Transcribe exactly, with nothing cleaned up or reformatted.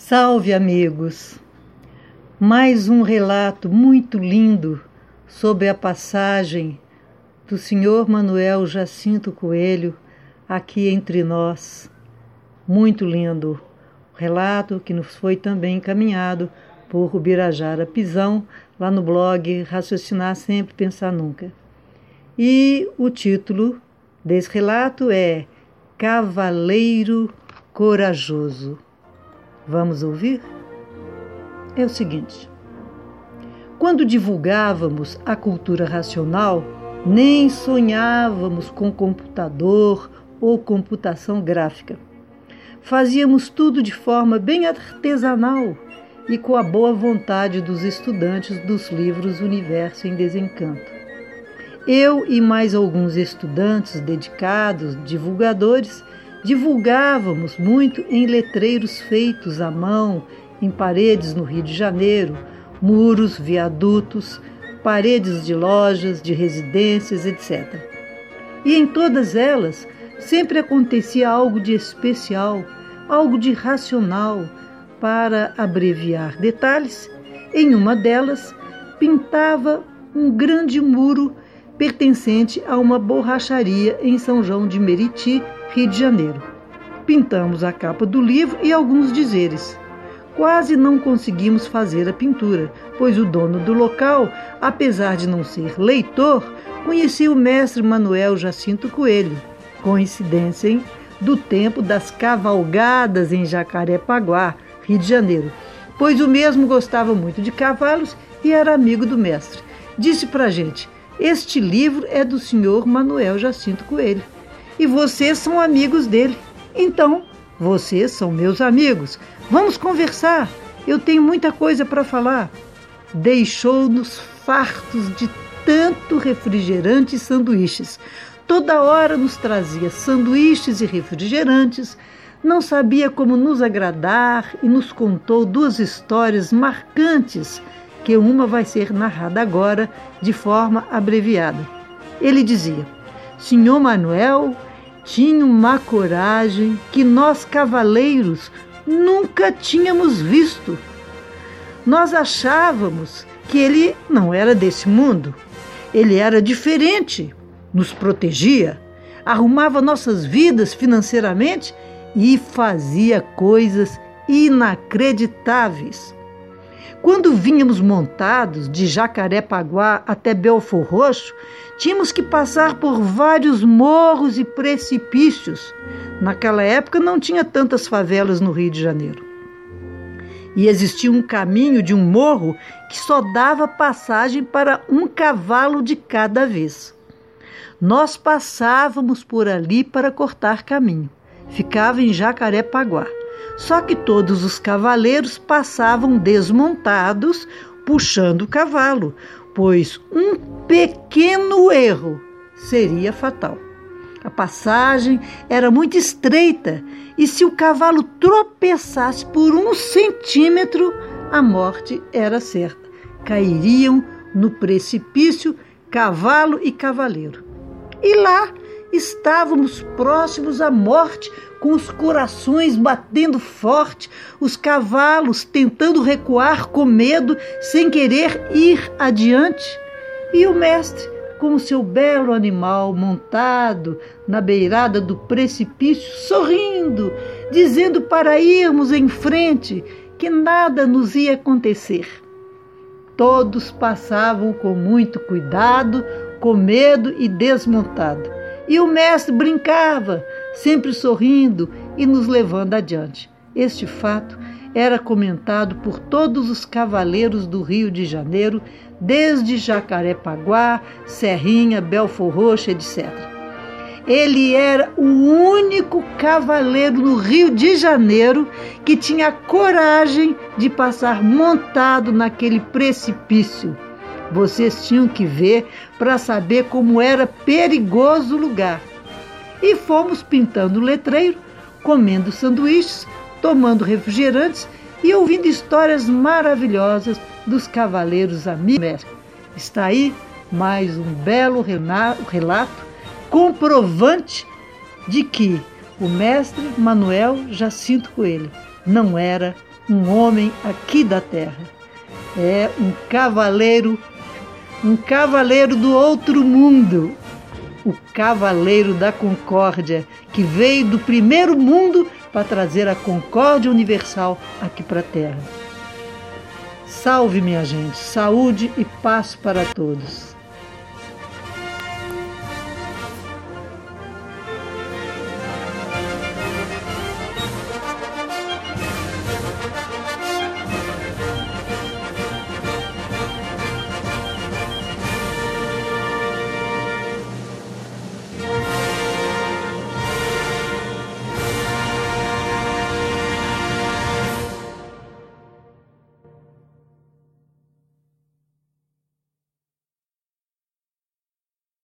Salve, amigos! Mais um relato muito lindo sobre a passagem do senhor Manuel Jacinto Coelho aqui entre nós. Muito lindo. Relato que nos foi também encaminhado por Rubirajara Pisão, lá no blog Raciocinar Sempre, Pensar Nunca. E o título desse relato é Cavaleiro Corajoso. Vamos ouvir? É o seguinte: quando divulgávamos a cultura racional, nem sonhávamos com computador ou computação gráfica. Fazíamos tudo de forma bem artesanal e com a boa vontade dos estudantes dos livros Universo em Desencanto. Eu e mais alguns estudantes dedicados, divulgadores, divulgávamos muito em letreiros feitos à mão, em paredes no Rio de Janeiro, muros, viadutos, paredes de lojas, de residências, etcétera. E em todas elas sempre acontecia algo de especial, algo de racional. Para abreviar detalhes, em uma delas pintava um grande muro pertencente a uma borracharia em São João de Meriti, Rio de Janeiro. Pintamos a capa do livro e alguns dizeres. Quase não conseguimos fazer a pintura, pois o dono do local, apesar de não ser leitor, conhecia o mestre Manuel Jacinto Coelho. Coincidência, hein? Do tempo das cavalgadas em Jacarepaguá, Rio de Janeiro, pois o mesmo gostava muito de cavalos e era amigo do mestre. Disse pra gente: este livro é do senhor Manuel Jacinto Coelho e vocês são amigos dele. Então, vocês são meus amigos. Vamos conversar. Eu tenho muita coisa para falar. Deixou-nos fartos de tanto refrigerante e sanduíches. Toda hora nos trazia sanduíches e refrigerantes. Não sabia como nos agradar e nos contou duas histórias marcantes, que uma vai ser narrada agora de forma abreviada. Ele dizia: senhor Manuel tinha uma coragem que nós cavaleiros nunca tínhamos visto. Nós achávamos que ele não era desse mundo. Ele era diferente, nos protegia, arrumava nossas vidas financeiramente e fazia coisas inacreditáveis. Quando vínhamos montados de Jacarepaguá até Belfor Roxo, tínhamos que passar por vários morros e precipícios. Naquela época não tinha tantas favelas no Rio de Janeiro. E existia um caminho de um morro que só dava passagem para um cavalo de cada vez. Nós passávamos por ali para cortar caminho. Ficava em Jacarepaguá. Só que todos os cavaleiros passavam desmontados, puxando o cavalo, pois um pequeno erro seria fatal. A passagem era muito estreita e se o cavalo tropeçasse por um centímetro, a morte era certa. Cairiam no precipício cavalo e cavaleiro. E lá estávamos próximos à morte, com os corações batendo forte, os cavalos tentando recuar com medo, sem querer ir adiante. E o mestre, com o seu belo animal montado na beirada do precipício, sorrindo, dizendo para irmos em frente, que nada nos ia acontecer. Todos passavam com muito cuidado, com medo e desmontado. E o mestre brincava, sempre sorrindo e nos levando adiante. Este fato era comentado por todos os cavaleiros do Rio de Janeiro, desde Jacarepaguá, Serrinha, Belfor Roxo, etcétera. Ele era o único cavaleiro no Rio de Janeiro que tinha coragem de passar montado naquele precipício. Vocês tinham que ver para saber como era perigoso o lugar. E fomos pintando o letreiro, comendo sanduíches, tomando refrigerantes e ouvindo histórias maravilhosas dos cavaleiros amigos. Está aí mais um belo relato comprovante de que o mestre Manuel Jacinto Coelho não era um homem aqui da terra. É um cavaleiro, um cavaleiro do outro mundo. O cavaleiro da concórdia, que veio do primeiro mundo para trazer a concórdia universal aqui para a terra. Salve, minha gente, saúde e paz para todos.